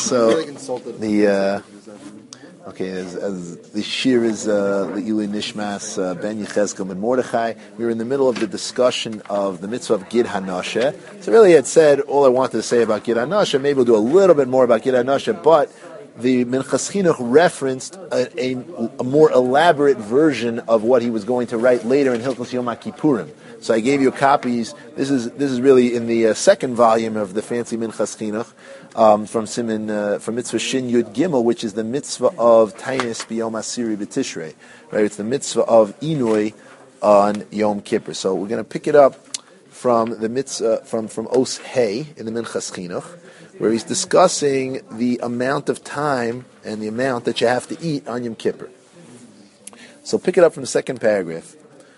So the as the shir is Le'ilui Nishmas Ben Yechezkel and Mordechai. We were in the middle of the discussion of the mitzvah of Gid Hanashe. So really, it said all I wanted to say about Gid Hanashe. Maybe we'll do a little bit more about Gid Hanashe, but the Minchas Chinuch referenced a more elaborate version of what he was going to write later in Hilchos Yom HaKippurim. So I gave you copies. This is really in the second volume of the fancy Minchas Chinuch from Mitzvah Shin Yud Gimel, which is the mitzvah of Tainis B'Yom Asiri B'Tishrei. Right, it's the mitzvah of Inui on Yom Kippur. So we're going to pick it up from the mitzvah from Os Hey in the Minchas Chinuch, where he's discussing the amount of time and the amount that you have to eat on Yom Kippur. So pick it up from the second paragraph.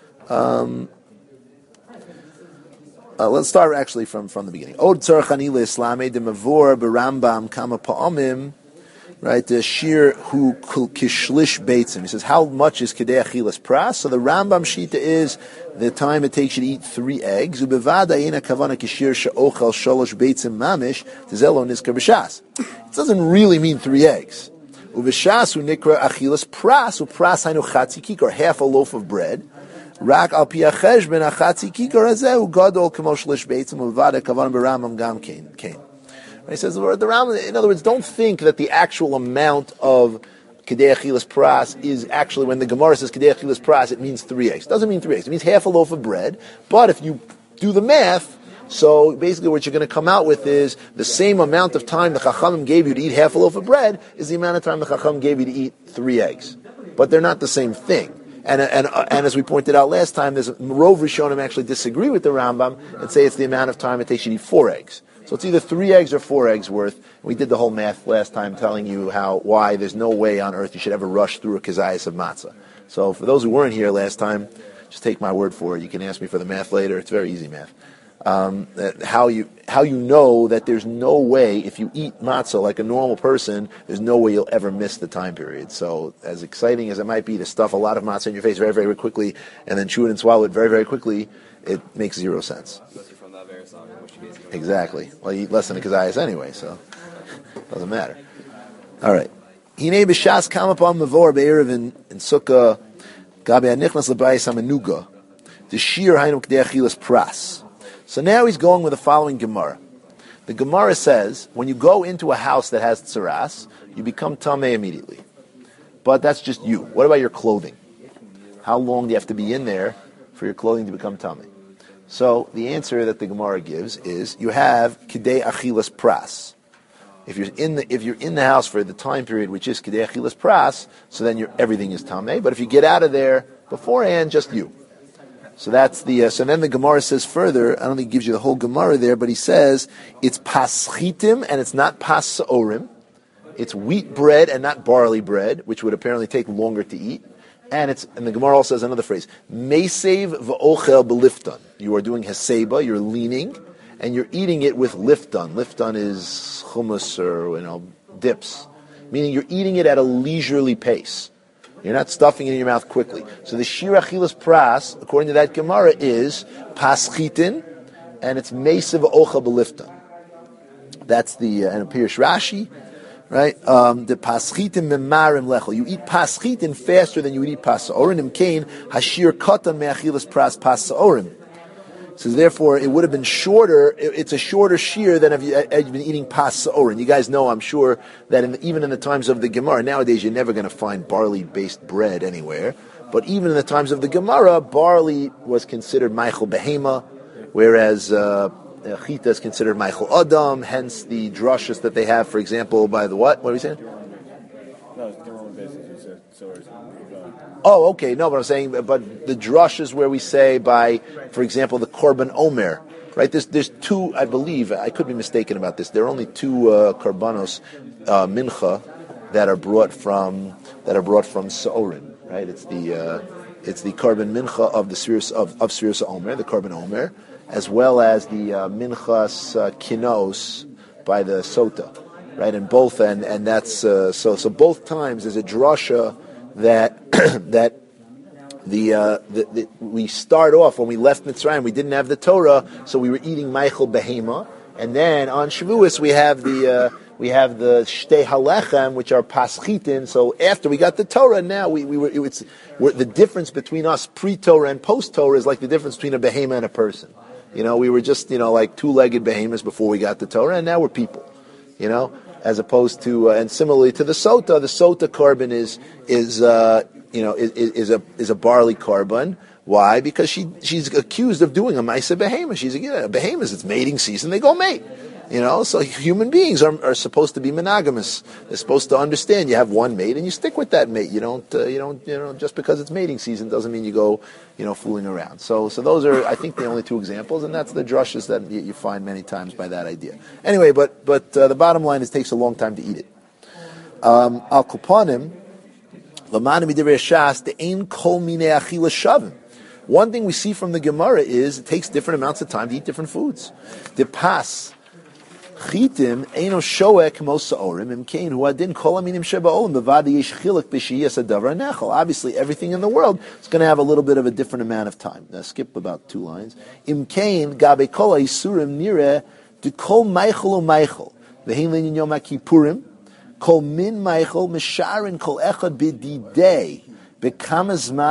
Let's start actually from the beginning. Od tzarchani le'Islame de mavor berambam kama pa'amim, right? The shir hu kishlish beitzim. He says, how much is kedei achilas pras? So the Rambam shita is the time it takes you to eat 3 eggs. Ubevada ina kavana kishir she'ochel sholosh beitzim mamish tezelo nizkar b'shas. It doesn't really mean 3 eggs. Ubeshas hu nikra achilas pras, upras hainu chatzi kik, or half a loaf of bread. Rak al pi hacheshben achatzi kikar hazeh gadol kamo shlish beitzim uvada kavan b'Rambam gam kain. He says the Rambam. In other words, don't think that the actual amount of kedei achilas pras is actually, when the Gemara says kedei achilas pras, it means 3 eggs. It doesn't mean 3 eggs. It means half a loaf of bread. But if you do the math, so basically what you're going to come out with is the same amount of time the Chachamim gave you to eat half a loaf of bread is the amount of time the Chachamim gave you to eat 3 eggs. But they're not the same thing. And as we pointed out last time, there's Rov Rishonim actually disagree with the Rambam and say it's the amount of time it takes you to eat 4 eggs. So it's either 3 eggs or 4 eggs worth. We did the whole math last time, telling you why there's no way on earth you should ever rush through a kazayas of matzah. So for those who weren't here last time, just take my word for it. You can ask me for the math later. It's very easy math. How you know that there's no way, if you eat matzah like a normal person, there's no way you'll ever miss the time period. So as exciting as it might be to stuff a lot of matzah in your face very, very quickly and then chew it and swallow it very, very quickly, it makes 0 sense. Exactly. Well, you eat less than a kazayas anyway, so it doesn't matter. All right. Hinei b'shas kam upon mavor be'erev in sukkah gabe hanichnas l'bayis hamenuga the shir hainu k'dei achilas pras. So now he's going with the following Gemara. The Gemara says, when you go into a house that has tzaras, you become tameh immediately. But that's just you. What about your clothing? How long do you have to be in there for your clothing to become tameh? So the answer that the Gemara gives is you have kidei achilas pras. If you're in the house for the time period which is kidei achilas pras, so then everything is tameh. But if you get out of there beforehand, just you. So that's so then the Gemara says further, I don't think he gives you the whole Gemara there, but he says it's paschitim and it's not pasorim. It's wheat bread and not barley bread, which would apparently take longer to eat. And the Gemara also says another phrase, mesev v'ochel belifton. You are doing heseba, you're leaning, and you're eating it with lifton. Lifton is hummus or dips, meaning you're eating it at a leisurely pace. You're not stuffing it in your mouth quickly. So the shir achilas pras, according to that Gemara, is paschitin, and it's mesev v'ochel belifton. That's and Pirush Rashi. Right? The paschitim memarim lechel. You eat paschitim faster than you would eat pasorim. Imkain hashir katan me'achilas pras pasorim. So therefore, it would have been shorter. It's a shorter shear than if you've been eating pasorim. You guys know, I'm sure, that even in the times of the Gemara, nowadays you're never going to find barley-based bread anywhere. But even in the times of the Gemara, barley was considered meichel behema, whereas chita is considered meichel adam, hence the drushes that they have, for example, by the what? What are we saying? No, it's the Roman basis. You said so. Oh, okay. No, but I'm saying, but the drushes where we say by, for example, the korban omer, right? There's 2, I believe. I could be mistaken about this. There are only 2 korbanos mincha that are brought from Sa'orim, right? It's the korban mincha of the Sfiras of Sfiras Omer, the korban omer, as well as the minchas kinos by the sota, right? And both, and that's so both times there's a drasha that we start off when we left Mitzrayim, we didn't have the Torah, so we were eating Meichel Behema, and then on Shavuos we have the We have the shtei halechem, which are paschitin. So after we got the Torah, now the difference between us pre-Torah and post-Torah is like the difference between a behemoth and a person. We were just, like two-legged behemoths before we got the Torah, and now we're people. As opposed to, and similarly to the sota carbon is a barley carbon. Why? Because she's accused of doing a ma'aseh behemoth. She's a behemoth. It's mating season. They go mate. So human beings are supposed to be monogamous. They're supposed to understand you have one mate and you stick with that mate. You don't just because it's mating season doesn't mean you go, fooling around. So those are, I think, the only two examples, and that's the drushes that you find many times by that idea. Anyway, but the bottom line is it takes a long time to eat it. Al kupanim, l'manim midivrei shas de'ein kol minei achila shavim. One thing we see from the Gemara is it takes different amounts of time to eat different foods. The pas chitim eino shoek mosa orim imkein huadin kol aminim sheba olim bevadi yesh chiluk b'shiyas adavar nechol. Obviously, everything in the world is going to have a little bit of a different amount of time. Now, skip about 2 lines. Imkein gabe kol ha'isurim nireh de kol meichel u'meichel v'hein linyin yom ha'kipurim kol min meichel misharin kol echad b'didei. So he says his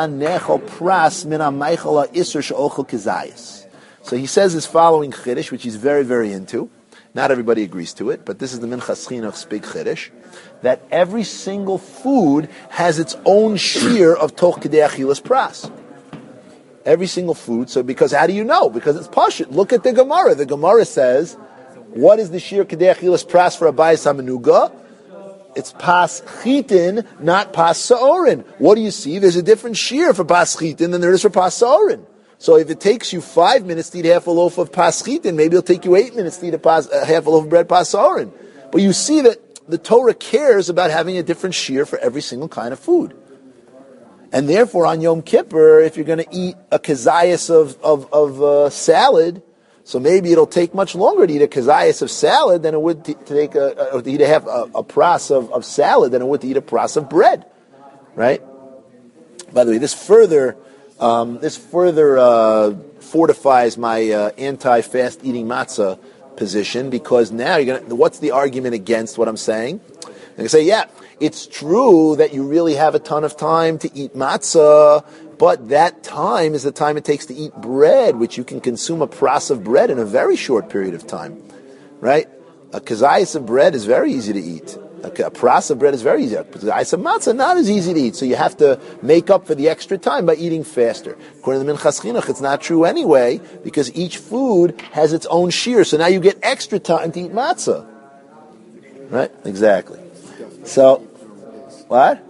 following chiddush, which he's very, very into. Not everybody agrees to it, but this is the Minchas Chinuch's big chiddush, that every single food has its own shear of toch kedei achilas pras. Every single food. So because how do you know? Because it's pashut. Look at the Gemara. The Gemara says, what is the shear kedei achilas pras for a bayis hamenuga? It's pas chitin, not pas sa'orin. What do you see? There's a different shear for pas chitin than there is for pas sa'orin. So if it takes you 5 minutes to eat half a loaf of pas chitin, maybe it'll take you 8 minutes to eat half a loaf of bread pas sa'orin. But you see that the Torah cares about having a different shear for every single kind of food. And therefore, on Yom Kippur, if you're going to eat a kazayas of salad, so maybe it'll take much longer to eat a kazayas of salad than it would to eat a pras of salad than it would to eat a pras of bread, right? By the way, this further fortifies my anti-fast eating matzah position, because now what's the argument against what I'm saying? And I say, yeah, it's true that you really have a ton of time to eat matzah, but that time is the time it takes to eat bread, which you can consume a pras of bread in a very short period of time, right? A kazayas of bread is very easy to eat. A pras of bread is very easy. A kazayas of matzah not as easy to eat. So you have to make up for the extra time by eating faster. According to the Minchas Chinuch, it's not true anyway, because each food has its own shear. So now you get extra time to eat matzah, right? Exactly. So, what?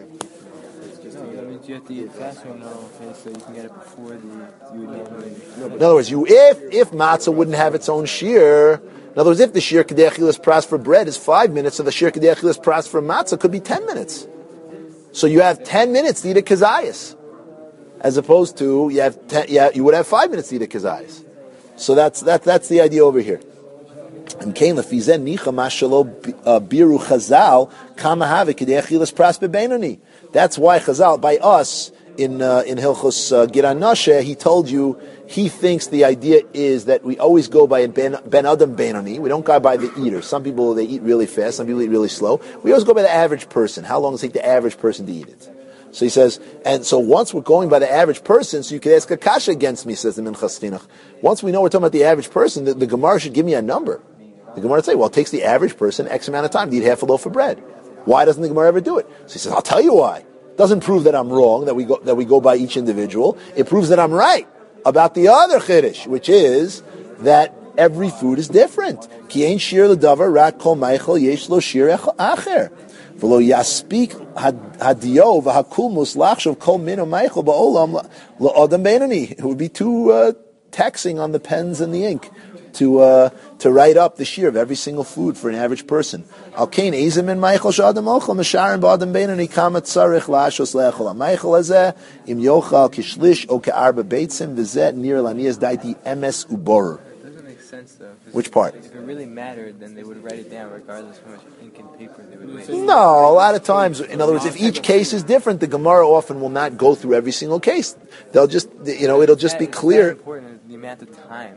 You have to eat fast or no, so you can get it before you would normally. In other words, if matzah wouldn't have its own shear, in other words, if the shear kedei achilas pras for bread is 5 minutes, so the shear kedei achilas pras for matzah could be 10 minutes. So you have 10 minutes to eat a kazayas, as opposed to you would have 5 minutes to eat a kazayas. So that's the idea over here. And came lefizen nicha mashalo biru chazal kama have kedei achilas pras bebenoni. That's why Chazal, by us, in Hilchos Giran Nashe, he told you, he thinks the idea is that we always go by Ben Adam Benoni. We don't go by the eater. Some people, they eat really fast. Some people eat really slow. We always go by the average person. How long does it take the average person to eat it? So he says, and so once we're going by the average person, so you could ask a kasha against me, says the Minchas Chinuch. Once we know we're talking about the average person, the Gemara should give me a number. The Gemara would say, well, it takes the average person X amount of time to eat half a loaf of bread. Why doesn't the Gemara ever do it? So he says, I'll tell you why. Doesn't prove that I'm wrong, that we go by each individual. It proves that I'm right about the other chiddush, which is that every food is different. Ki ein shir ledavar rak kol meichel yesh lo shir acher. V'lo yaspik hadio v'hakulmus lachshav kol mino meichel ba'olam la'odam beinoni. It would be too taxing on the pens and the ink to write up the shear of every single food for an average person. Al kain ezim in meichel shadam ochel mesharim ba'adam beinoni kama tzarich la'ashos le'echol ha'meichel hazeh im yochal kishlish o ke'arba beitzim v'zeh nir laniyas daiti emes uborer. Doesn't make sense though. Which part? If it really mattered, then they would write it down regardless of how much ink and paper they would waste. No, a lot of times, in other words, if each case is different, the Gemara often will not go through every single case. They'll just, it'll just be clear. It's important, the amount of time.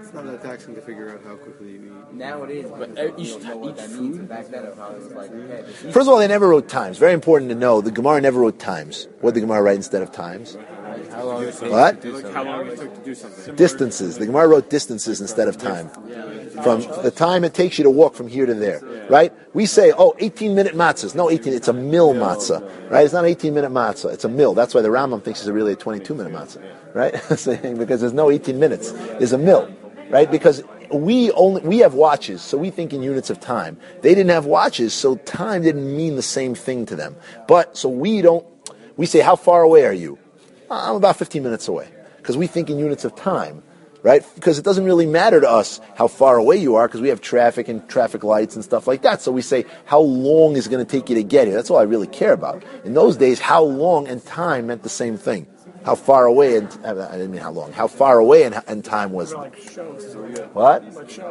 It's not that taxing to figure out how quickly you eat. Now it is, but you should know what that means. And back then, it probably was like, okay, this is First of all, they never wrote times. Very important to know. The Gemara never wrote times. What did the Gemara write instead of times? how long it takes What? to do something. How long it took to do something. Distances. The Gemara wrote distances instead of time. From the time it takes you to walk from here to there, right? We say, 18-minute matzahs. No, 18. It's a mill matzah, right? It's not an 18-minute matzah. It's a mill. That's why the Rambam thinks it's really a 22-minute matzah, right? Because there's no 18 minutes. There's a mill, right? Because we have watches, so we think in units of time. They didn't have watches, so time didn't mean the same thing to them. But so we say, how far away are you? I'm about 15 minutes away, because we think in units of time. Right? Because it doesn't really matter to us how far away you are, because we have traffic and traffic lights and stuff like that. So we say, how long is it going to take you to get here? That's all I really care about. In those days, how long and time meant the same thing. How far away, I didn't mean how long, how far away and time was. What?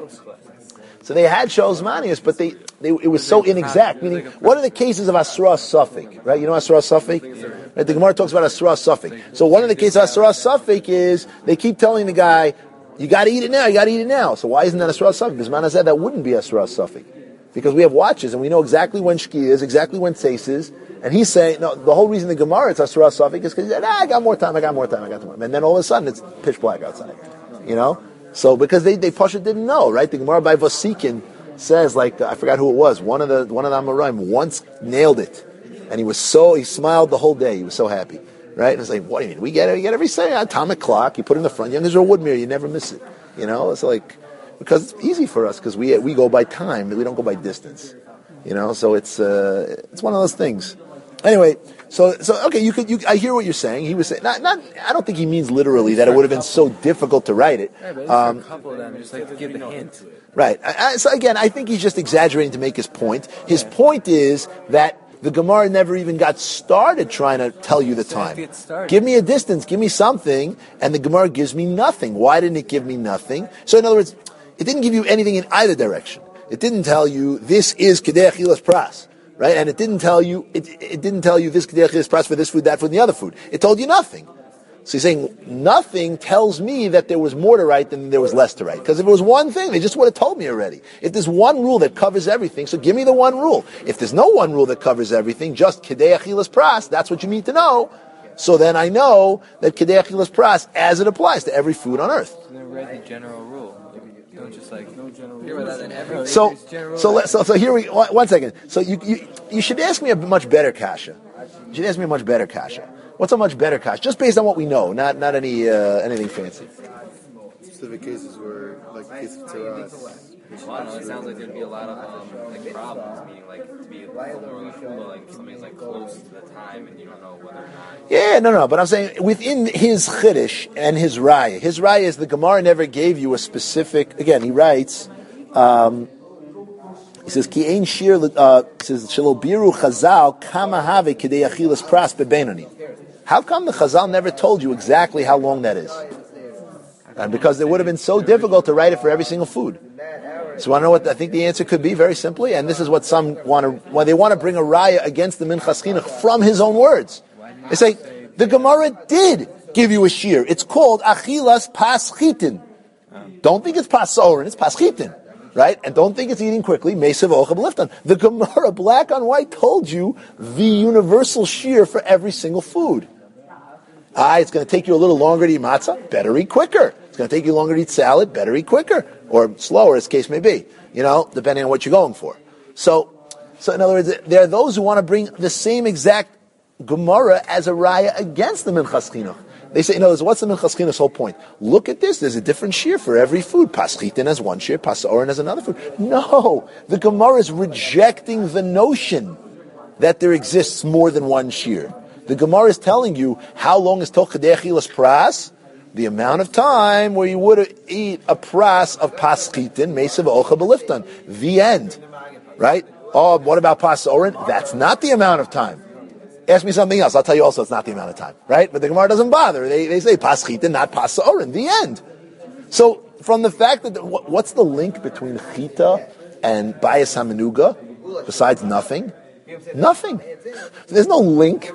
So they had shows manias, but it was so inexact. Meaning, what are the cases of Asra Safik? Right? You know Asra Safik? Right? The Gemara talks about Asra Safik. So one of the cases of Asra Safik is they keep telling the guy, you got to eat it now. You got to eat it now. So why isn't that Asra Safik? Because Mana said that wouldn't be Asra Safik, because we have watches and we know exactly when Shki is, exactly when Tzeis is. And he's saying, no, the whole reason the Gemara it's Asra Safik is because he said, I got more time. And then all of a sudden it's pitch black outside. You know. So because they Pasha didn't know, right? The Gemara by Vasikin says, like, I forgot who it was. One of the Amoraim once nailed it, and he smiled the whole day. He was so happy, right? And it's like, what do you mean? We get every say atomic clock. You put it in the front. Young Israel wood mirror. You never miss it. You know, it's like because it's easy for us because we go by time. We don't go by distance. You know, so it's one of those things. Anyway, so okay, I hear what you're saying. He was saying, not. I don't think he means literally that it would have been so difficult to write it. Yeah, but a couple of them, just like to give the hint. Right. So again, I think he's just exaggerating to make his point. His point is that the Gemara never even got started trying to tell you the time. Give me a distance, give me something, and the Gemara gives me nothing. Why didn't it give me nothing? So in other words, it didn't give you anything in either direction. It didn't tell you this is Kedei Achilas Pras. Right, and it didn't tell you this Kedei Achilas Pras for this food, that food, and the other food. It told you nothing. So he's saying nothing tells me that there was more to write than there was less to write. Because if it was one thing, they just would have told me already. If there's one rule that covers everything, so give me the one rule. If there's no one rule that covers everything, just Kedei Achilas Pras, that's what you need to know. So then I know that Kedei Achilas Pras, as it applies to every food on earth. Never read the general rule. Don't just like no general rule. So here we one second. So you should ask me a much better kasha. You should ask me a much better kasha. What's a much better kasha? Just based on what we know, not any anything fancy. Specific cases where, like the case of Teras. Well, it sounds like there'd be a lot of like problems, meaning like to be like something's like close to the time and you don't know whether or not. Yeah, no. But I'm saying within his chiddush and his raya is the Gemara never gave you a specific. Again, he writes. He says ki ein shir. Says shelo biru chazal kama have kedei achilas pras bebenoni. How come the chazal never told you exactly how long that is? And because it would have been so difficult to write it for every single food. So I know what I think the answer could be very simply, and this is what some want to. When they want to bring a raya against the Minchas Chinuch from his own words, they say the Gemara did give you a shear. It's called achilas paschitin. Don't think it's pasorin, it's paschitin, right? And don't think it's eating quickly. Mesav ochab liftan. The Gemara, black on white, told you the universal shear for every single food. It's going to take you a little longer to eat matzah. Better eat quicker. It's going to take you longer to eat salad. Better eat quicker. Or slower, as the case may be, depending on what you're going for. So in other words, there are those who want to bring the same exact Gemara as a raya against the Minchas Chinuch. They say, in other words, what's the Minchas Chinuch's whole point? Look at this, there's a different shear for every food. Paschitin has one shear, pasorin has another food. No, the Gemara is rejecting the notion that there exists more than one shear. The Gemara is telling you how long is Toch Kedei Achilas Pras? The amount of time where you would eat a pras of paschitin, mesav ocha beliftan. The end. Right? Oh, what about pasorin? That's not the amount of time. Ask me something else. I'll tell you also it's not the amount of time. Right? But the Gemara doesn't bother. They say paschitin, not pasorin. The end. So, from the fact that, what's the link between chita and bayis hamenuga? Besides nothing? Nothing. There's no link.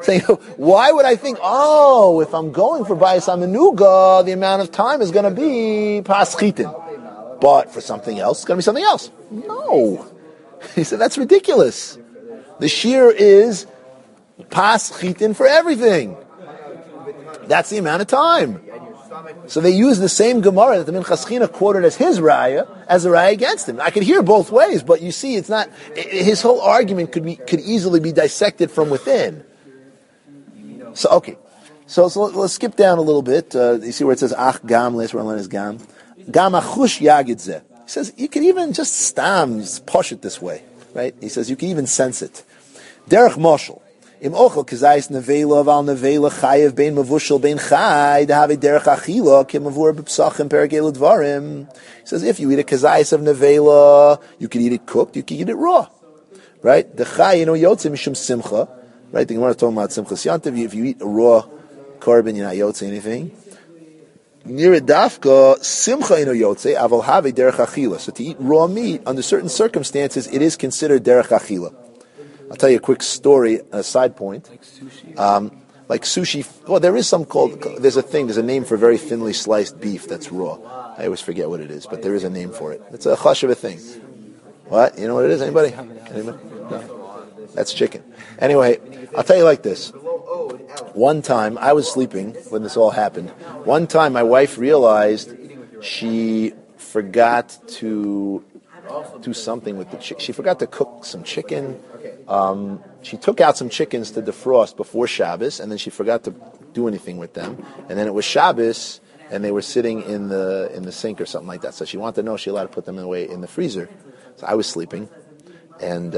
Saying, why would I think, if I'm going for Bayis HaMenuga, the amount of time is going to be Pas Chitin. But for something else, it's going to be something else. No. He said, that's ridiculous. The shear is Pas Chitin for everything. That's the amount of time. So they use the same Gemara that the Minchas China quoted as his raya, as a raya against him. I could hear both ways, but you see, it's not, his whole argument could easily be dissected from within. So, okay. So let's skip down a little bit. You see where it says, Ach Gam, last word on is Gam. Gam Achush Yagid Zeh. He says, you can even just stam, push it this way, right? He says, you can even sense it. Derech Moshel. Im ochel kazayis nevela val nevela chayev bein mavushel bein chay dehave derech achila kemavur b'psachim peragel dvarim. He says if you eat a kazayis of nevela, you can eat it cooked, you can eat it raw, right? The chay yotze mishum simcha, right? The Gemara is talking about simcha yantiv. If you eat a raw carbon, you're not yotze anything. Near dafka simcha yotze aval have derech achila. So to eat raw meat under certain circumstances, it is considered derech achila. I'll tell you a quick story, a side point. Like sushi, well, there is there's a name for very thinly sliced beef that's raw. I always forget what it is, but there is a name for it. It's a chashuva thing. What? You know what it is? Anybody? No? That's chicken. Anyway, I'll tell you like this. One time, I was sleeping when this all happened. One time, my wife realized she forgot to do something with the chicken. She forgot to cook some chicken. She took out some chickens to defrost before Shabbos, and then she forgot to do anything with them. And then it was Shabbos, and they were sitting in the sink or something like that. So she wanted to know if she allowed to put them away in the freezer. So I was sleeping, and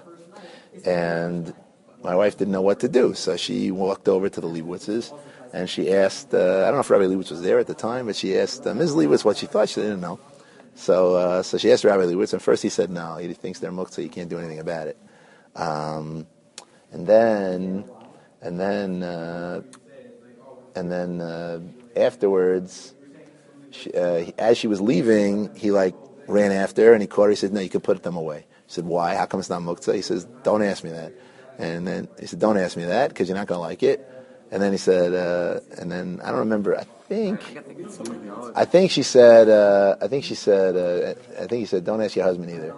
my wife didn't know what to do. So she walked over to the Leibowitzes, and she asked, I don't know if Rabbi Leibowitz was there at the time, but she asked Ms. Leibowitz what she thought. She didn't know. So she asked Rabbi Leibowitz, and first he said no, he thinks they're muktzah, you can't do anything about it. And then afterwards, as she was leaving, he ran after her and he caught her. He said, "No, you can put them away." She said, "Why? How come it's not muktzah?" He says, "Don't ask me that." And then he said, "Don't ask me that because you're not going to like it." And then he said, and then I don't remember. I think she said, "Don't ask your husband either."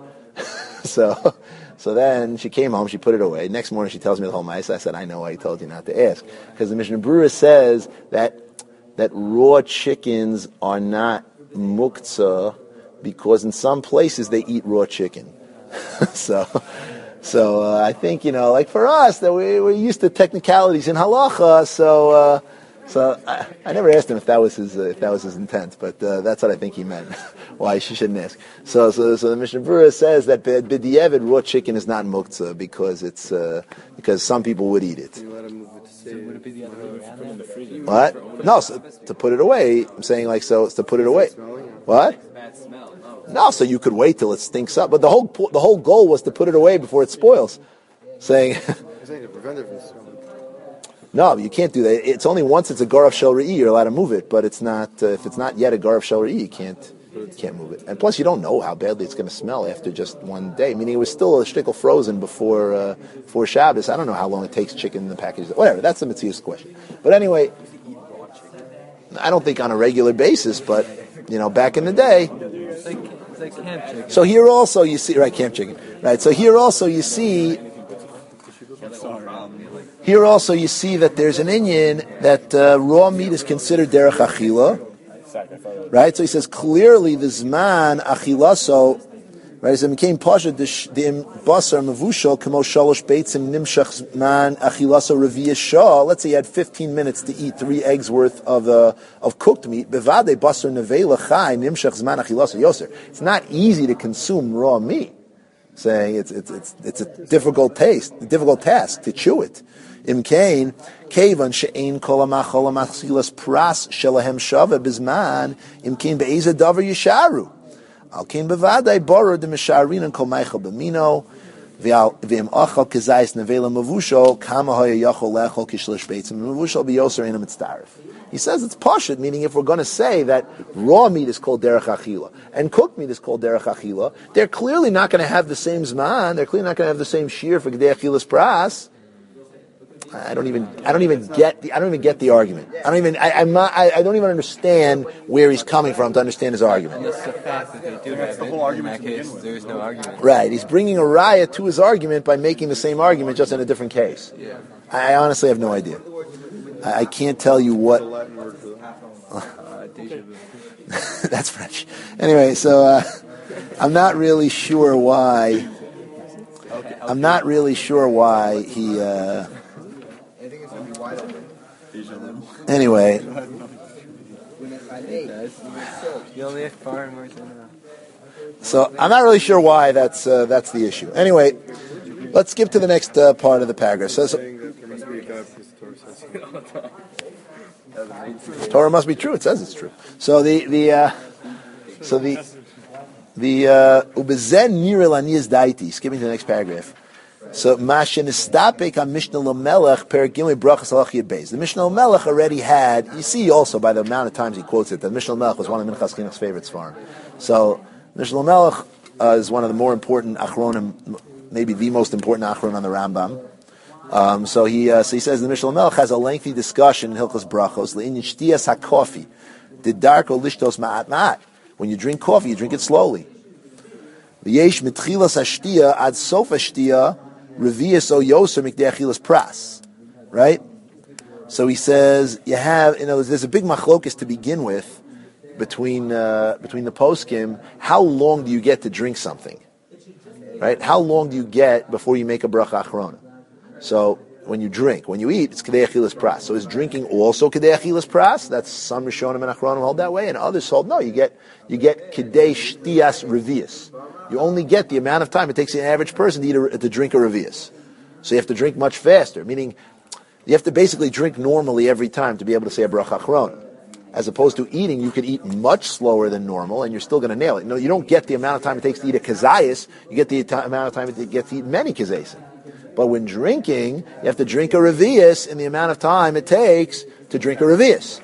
So then she came home, she put it away. Next morning she tells me the whole ma'aseh. I said, I know why he told you not to ask. Because the Mishnah Berurah says that raw chickens are not muktzah because in some places they eat raw chicken. So I think, like for us, that we're used to technicalities in halacha, so I never asked him if that was his intent, but that's what I think he meant. Why she shouldn't ask. So the Mishnah Berurah says that b'diavad raw chicken is not muktzah because some people would eat it. What? No, so to put it away. I'm saying it's to put it away. What? No, so you could wait till it stinks up. But the whole goal was to put it away before it spoils. Saying. No, you can't do that. It's only once it's a gar of shel re'i you're allowed to move it, but it's not. If it's not yet a gar of shel re'i, you can't move it. And plus, you don't know how badly it's going to smell after just one day. Meaning, it was still a shtickle frozen before Shabbos. I don't know how long it takes chicken in the package. Whatever. That's the Metzius question. But anyway, I don't think on a regular basis, but back in the day. It's like camp chicken. So here also you see camp chicken. Right. So here also you see. Here also you see that there's an inyan that raw meat is considered derech achila, right? So he says clearly the zman achilaso, right? So it became pasha the basar mavushal kamo shalosh beitzim nimshach zman achilaso reviya shah. Let's say you had 15 minutes to eat 3 eggs worth of cooked meat. Bevade basar nevela chai nimshach zman achilaso yoser. It's not easy to consume raw meat. Saying it's a difficult task to chew it. Imkain, kevan she'ein kol ha'machol ha'machilas pras shelahem shava bizman, imkain be'eza davar yisharu. Al kain bevadai boror de misharin and kol meichel b'mino, v'im achal kezayis nevela mavushol, kama hoya yachol lechol kishlish beitzim, mavushol biyoser inam etztarif. He says it's pashut, meaning if we're going to say that raw meat is called derech achila and cooked meat is called derech achila, they're clearly not going to have the same zman, they're clearly not going to have the same shear for gedei achilas pras. I don't even get the argument. I don't even understand where he's coming from to understand his argument. And that's the fact that they do have it. In that case, there is no argument. Right. He's bringing a raya to his argument by making the same argument just in a different case. Yeah. I honestly have no idea. I can't tell you what. Deja vu. That's French. Anyway, so I'm not really sure why. I'm not really sure why he. Anyway. You only have farmers in So I'm not really sure why that's the issue. Anyway, let's skip to the next part of the paragraph. So, Torah must be true. It says it's true. So the ubezen nirelanias daiti. Skipping to the next paragraph. So Mashin Istapik on Mishnah Lamelech Perigimli Brachas Alachiyad Beis. The Mishnah Lamelech already had. You see also by the amount of times he quotes it that Mishnah Lamelech was one of Minchas Chinuch's favorites for him. So Mishnah Lamelech is one of the more important achronim, maybe the most important achron on the Rambam. So he says the Mishnah Lamelech has a lengthy discussion in Hilchos Brachos Le'inyan Shtiyas HaKofi Didarko Lishtos Ma'at Ma'at. When you drink coffee, you drink it slowly. V'yesh mitchilas hashtiya ad sof hashtiya revius o yoser mikdei achilas pras. Right? So he says you have, there's a big machlokes to begin with between the poskim. How long do you get to drink something? Right? How long do you get before you make a bracha achrona? So when you eat, it's kedei achilas pras. So is drinking also kedei achilas pras? That's some Rishonim and Achronim hold that way, and others hold no. You get kedei shtiyas revius. You only get the amount of time it takes an average person to drink a revius. So you have to drink much faster, meaning you have to basically drink normally every time to be able to say a bracha achrona. As opposed to eating, you could eat much slower than normal, and you're still going to nail it. No, you don't get the amount of time it takes to eat a kazayas. You get the amount of time it gets to eat many kazayas. But when drinking, you have to drink a revius in the amount of time it takes to drink a revius.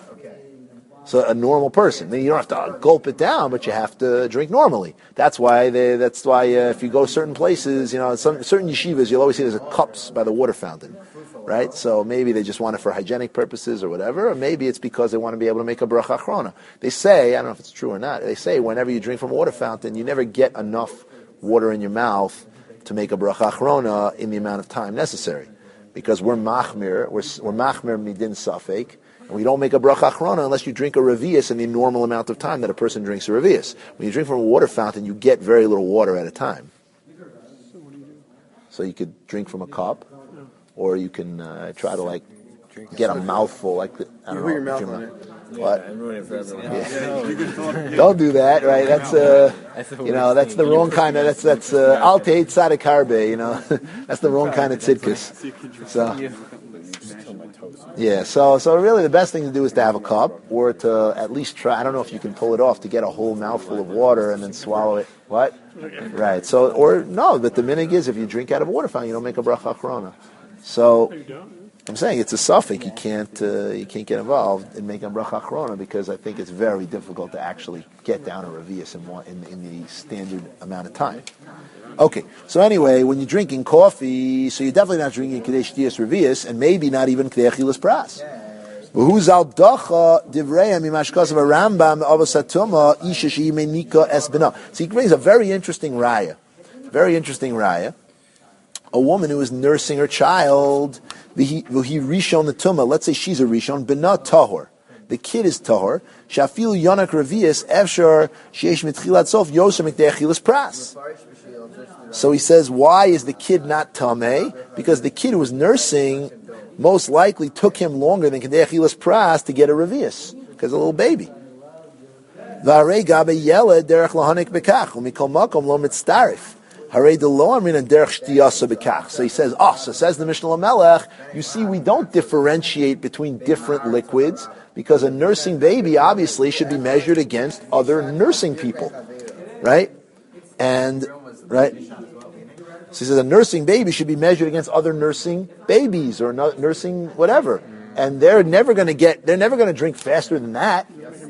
So a normal person, then you don't have to gulp it down, but you have to drink normally. That's why if you go certain places, certain yeshivas, you'll always see there's cups by the water fountain, right? So maybe they just want it for hygienic purposes or whatever, or maybe it's because they want to be able to make a bracha achrona. They say, I don't know if it's true or not, they say whenever you drink from a water fountain, you never get enough water in your mouth to make a bracha achrona in the amount of time necessary, because we're machmir midin safek. And we don't make a bracha achrona unless you drink a revius in the normal amount of time that a person drinks a revius. When you drink from a water fountain, you get very little water at a time. So you could drink from a cup, or you can try to get a mouthful, I don't know. Put your mouth on it. What? I'm ruining it for everyone. Don't do that, right? That's that's the wrong kind of. That's alteit tzaddik harbe. That's the wrong kind of tzidkus. So. Yeah, so really the best thing to do is to have a cup, or to at least try, I don't know if you can pull it off, to get a whole mouthful of water and then swallow it. What? Right, so, or no, but the minig is if you drink out of a water fountain, you don't make a bracha achrona. So, I'm saying it's a suffix, you can't get involved in making a bracha achrona, because I think it's very difficult to actually get down a revius in the standard amount of time. Okay, so anyway, when you're drinking coffee, so you're definitely not drinking Kedei Shtiyas Revius, and maybe not even Kedei Achilas Pras. Who's al dacha divreya mimashkas of a Rambam avasatuma isha sheyimenika esbina. So he brings a very interesting raya. A woman who is nursing her child, he rishon the tuma. Let's say she's a rishon, bina tahor. The kid is tahor. Shafil yonak revius efshar sheish mitchilat sof yosem Kedei Achilas Pras. So he says, why is the kid not tameh? Because the kid who was nursing most likely took him longer than Kedei Achilas Pras to get a revius, because a little baby. V'arei gabe yeled derech lahanik bekach u'mikol makom lo mitztarif. Harei de lo amrin derech shtiyasa bekach. So he says, so says the Mishnah Lamelech, you see, we don't differentiate between different liquids, because a nursing baby obviously should be measured against other nursing people, right? Right? So he says a nursing baby should be measured against other nursing babies or nursing whatever, and they're never going to drink faster than that.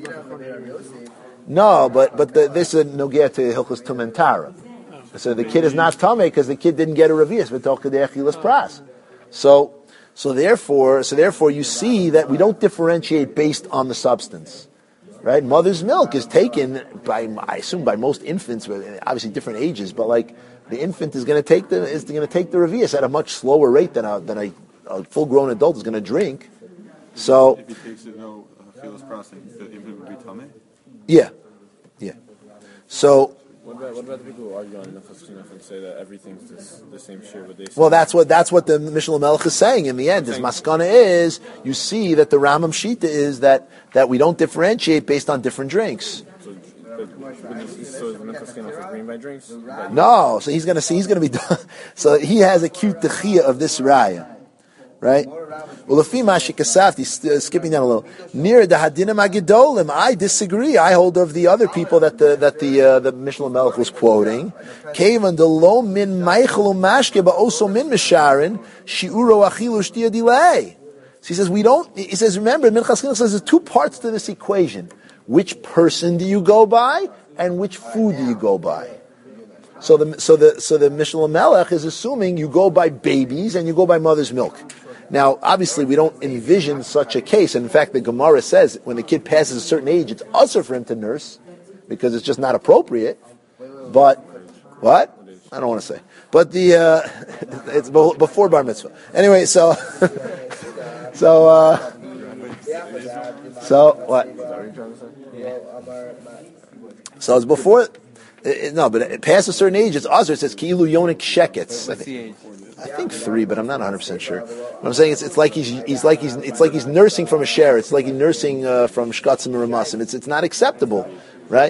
No, but this is nogea to Hilchos Tumentara. So the kid is not tamei because the kid didn't get a revius v'toch Kedei Achilas Pras. So So therefore, you see that we don't differentiate based on the substance, right? Mother's milk is taken by, I assume, by most infants, obviously different ages, but like the infant is going to take the revius at a much slower rate than a full-grown adult is going to drink. So if he takes it no feelers processing, the infant would be tameh. Yeah. So. What about the people who argue on Nefesh and say that everything's the same share? Would they say Well, that's what the Mishnah Melech is saying in the end. His maskana is, you see that the Rambam Shita is that we don't differentiate based on different drinks. So the Nefesh is agreeing by drinks? No, so he's going to be done. So he has a cute techiyah of this raya, right? Well, he's skipping down a little. Near the hadinim agedolim, I disagree. I hold of the other people that the Mishnah Melech was quoting. Kevan de lo min meichel umashke ba'oso min misharin shiuro achilu shtia delay. So he says we don't. He says remember, Minchas Chinuch says there's two parts to this equation: which person do you go by, and which food do you go by? So the Mishnah Melech is assuming you go by babies and you go by mother's milk. Now, obviously, we don't envision such a case. And in fact, the Gemara says when the kid passes a certain age, it's usher for him to nurse because it's just not appropriate. But what? I don't want to say. But it's before bar mitzvah. Anyway, so what? So it's before. No, but it past a certain age, it's usher. It says ki'ilu yonik sheketz. What's the age? I think 3, but I'm not 100% sure. What I'm saying it's like he's nursing from a share. It's like he's nursing from shkatzim or ramasim. It's not acceptable, right?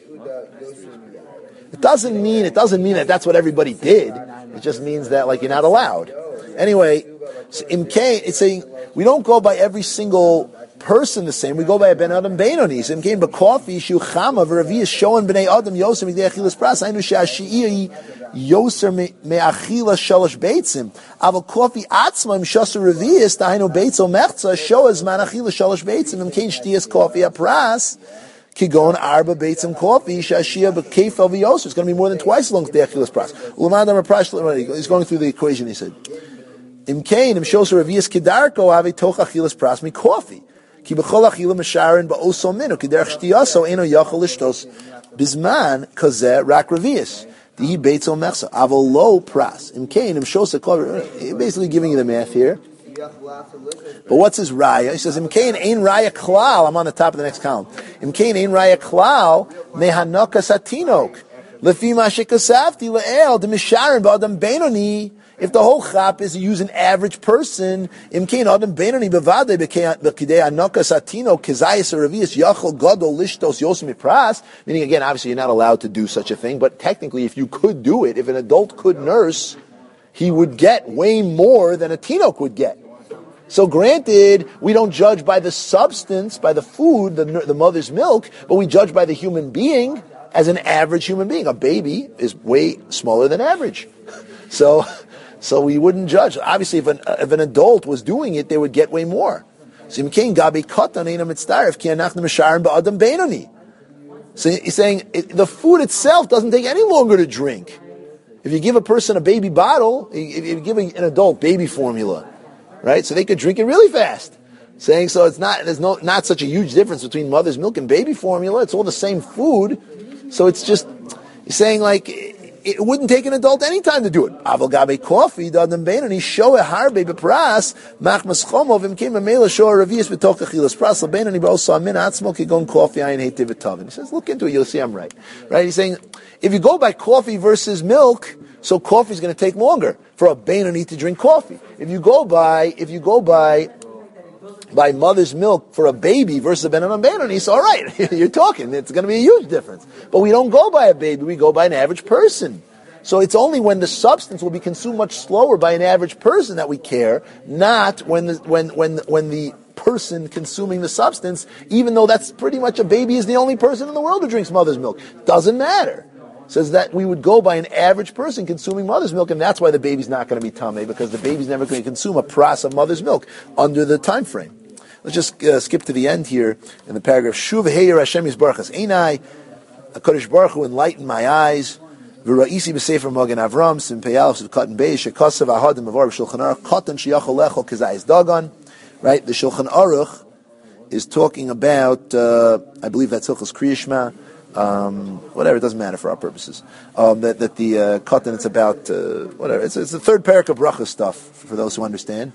It doesn't mean that that's what everybody did. It just means that like you're not allowed. Anyway, so imkain, it's saying we don't go by every single person the same. We go by a ben adam beinoni. So imkain b'kofi shu chama v'ravi is showing b'nei adam yosem midei achilas pras. I know she'ashiyah yoser me'achila shalosh beitzim. Aval kofi atzma im shasur revius dahainu beitzo mechza shoas man achila shalosh beitzim imkain shtiyas kofi apras kigon arba beitzim kofi shashiyah b'keif of yoser. It's going to be more than twice as long as the achilas pras. Uladam aprash. He's going through the equation. He said imkain im shasur revius kidarko ave toch achilas pras mi kofi. Ki b'chol achila mesharin ba'oso minu kiderech shtiyaso eno yachol lishtos bizman kazeh rak revius. He beitzo mechsa avol lo pras imkain im shosa kol. Basically giving you the math here. But what's his raya? He says imkain ein raya klal. I'm on the top of the next column. Imkain ein raya klal mehanoka satinok lefi ma shekasavti le'el demisharin ba'adam beinoni. If the whole chap is to use an average person, imkain adam beinoni bevade b'kidei anoka satino kezayis revius yachol gadol lishtos yosmi pras. Meaning again, obviously you're not allowed to do such a thing, but technically, if you could do it, if an adult could nurse, he would get way more than a tinok would get. So granted, we don't judge by the substance, by the food, the mother's milk, but we judge by the human being as an average human being. A baby is way smaller than average. So we wouldn't judge. Obviously, if an adult was doing it, they would get way more. So so he's saying the food itself doesn't take any longer to drink. If you give a person a baby bottle, if you give an adult baby formula, right? So they could drink it really fast. Saying so, there's not such a huge difference between mother's milk and baby formula. It's all the same food. So it's just, he's saying like, it wouldn't take an adult any time to do it. Aval gabe coffee, the adam beinoni show a harbe bepras machmas chomov imkim amela show a revius b'tok achilas pras lebeinoni ba'osa min atzmo kigon coffee ayin hetiv v'tavin. He says, look into it, you'll see I'm right. Right? He's saying, if you go by coffee versus milk, so coffee is going to take longer for a beinoni to drink coffee. If you go by mother's milk for a baby versus a ben adam beinoni, it's all right. You're talking. It's going to be a huge difference. But we don't go by a baby. We go by an average person. So it's only when the substance will be consumed much slower by an average person that we care, not when the person consuming the substance, even though that's pretty much a baby is the only person in the world who drinks mother's milk. Doesn't matter. Says that we would go by an average person consuming mother's milk, and that's why the baby's not going to be tameh, because the baby's never going to consume a pras of mother's milk under the time frame. Let's just skip to the end here in the paragraph. Shuv heir Hashem yisbarachas einai, HaKadosh Baruch Hu enlighten my eyes. V'ra'isi b'sefer Magen Avram, Sim Peyal, Katan Beis, Shekasav Ahadim Avar B'Shulchan Aruch, Katan Sheyachol Lechol K'Zayis Dagon. Right, the Shulchan Aruch is talking about, I believe that's Hilchos Kriya Shema, whatever, it doesn't matter for our purposes. That the Katan, it's about, whatever, it's the third parak of Bracha stuff, for those who understand.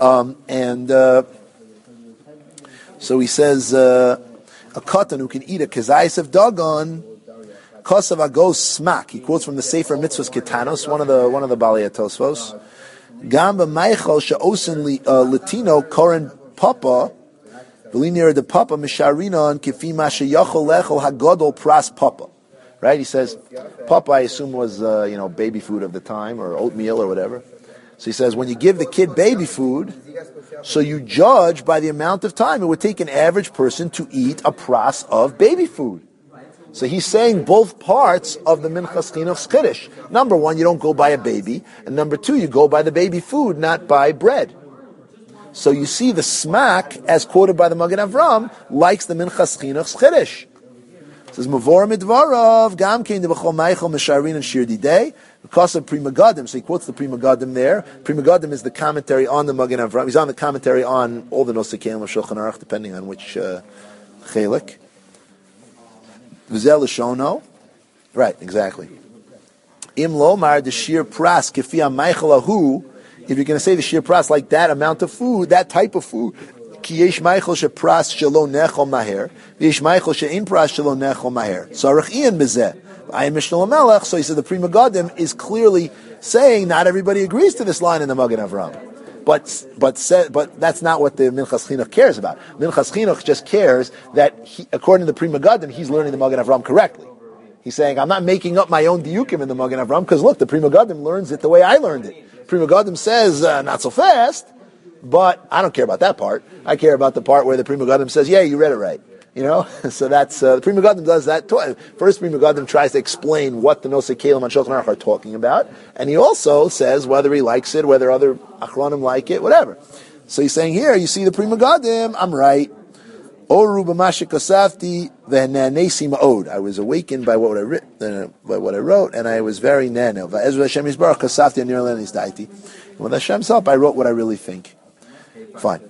So he says, a Katan who can eat a K'Zayis of Dagon, Kosav Agos Smak. He quotes from the Sefer Mitzvos Ketanos, one of the Balei Tosfos. Gamba Meichel She'osin Latino Koren Papa V'linir de Papa Misharinon Kifi Masha Yachol Lechol Hagodol Pras Papa. Right? He says Papa, I assume, was baby food of the time, or oatmeal or whatever. So he says when you give the kid baby food, so you judge by the amount of time it would take an average person to eat a pras of baby food. So he's saying both parts of the Minchas Chinuch Chiddush. Number one, you don't go by a baby, and number two, you go by the baby food, not by bread. So you see the smak, as quoted by the Magen Avram, likes the Minchas Chinuch Chiddush. It says, Mavor Midvarav, Gam Kein Debachol Meichel Mesharin and Shir Didei, because of Pri Megadim. So he quotes the Pri Megadim there. Pri Megadim is the commentary on the Magen Avram. He's on the commentary on all the Nosei of Shulchan Aruch, depending on which chelik. V'zel Shono, right? Exactly. Im lomar the shir pras kefi ha'meichel ahu. If you're going to say the shir pras like that amount of food, that type of food, ki yesh meichel shepras shelo nechol maher, v'yesh meichel she'in pras shelo nechol maher. Tzarich iyan bezeh. Ayin Mishnah Melech. So he said the Pri Megadim is clearly saying not everybody agrees to this line in the Magen Avram. But that's not what the Minchas Chinuch cares about. Minchas Chinuch just cares that, according to the Pri Megadim, he's learning the Magen Avram correctly. He's saying, I'm not making up my own diukim in the Magen Avram, because look, the Pri Megadim learns it the way I learned it. Pri Megadim says, not so fast, but I don't care about that part. I care about the part where the Pri Megadim says, yeah, you read it right. So that's, the Pri Megadim does that. First, Pri Megadim tries to explain what the Nosei Kelim and Shulchan Aruch are talking about, and he also says whether he likes it, whether other Achronim like it, whatever. So he's saying here, you see the Pri Megadim, I'm right. Oru b'mashe kasafti v'nanesi ma'od. I was awakened by what I wrote, and I was very nano. V'ezra Hashem yisbarach kasafti anir lenis daiti. With Hashem's help, I wrote what I really think. Fine.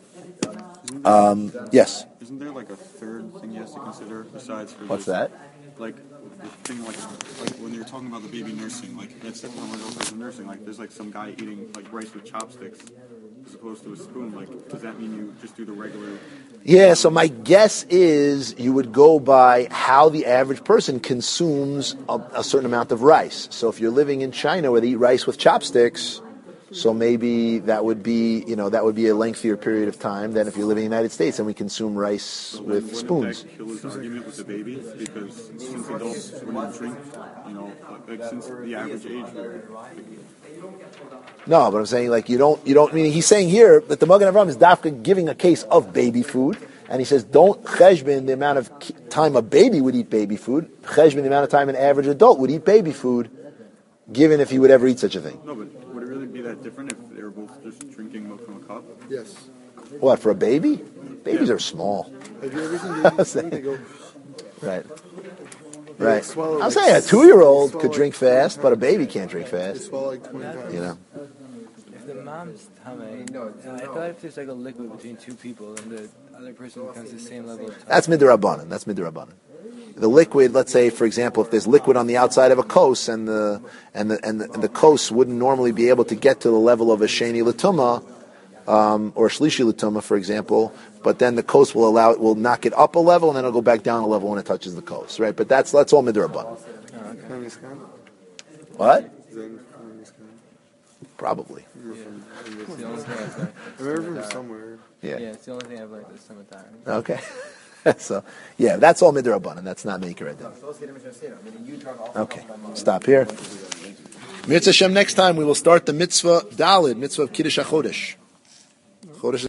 Yes. Isn't there like a third thing he has to consider besides for What's this? that? Like the thing, like when you're talking about the baby nursing, like that's when we're also nursing. Like there's like some guy eating like rice with chopsticks as opposed to a spoon. Like does that mean you just do the regular? Yeah. So my guess is you would go by how the average person consumes a certain amount of rice. So if you're living in China where they eat rice with chopsticks, so maybe that would be a lengthier period of time than if you live in the United States and we consume rice with spoons. That kill his argument with the baby because since adults wouldn't drink, like since the average age. No, but I'm saying like you don't. Meaning he's saying here that the Magen Avram is dafka giving a case of baby food, and he says don't cheshbon the amount of time a baby would eat baby food. Cheshbon the amount of time an average adult would eat baby food, given if he would ever eat such a thing. No, but would it really be that different if they were both just drinking milk from a cup? Yes. What, for a baby? Babies are small. Have you ever seen babies drink? They go, Right. they Right. swallow, I'm like, saying a 2-year-old swallow could drink fast, but a baby can't drink They fast. swallow like 20 times. If the mom's tummy, I thought if there's like a liquid between two people, then the other person becomes the same level of tummy. That's midrabanan. The liquid, let's say, for example, if there's liquid on the outside of a kos, and the kos wouldn't normally be able to get to the level of a sheni latuma, or a shlishi latuma, for example, but then the kos will knock it up a level, and then it'll go back down a level when it touches the kos, right? But that's all midrabanan. What? Probably. It's the only thing I've learned. I remember from somewhere. Yeah, it's the only thing I've learned this summertime. Okay. So, yeah, that's all midrabanan. That's not maker adin. Okay, stop here. Mitzvah Hashem, next time we will start the mitzvah Dalid, mitzvah of Kiddush HaChodesh.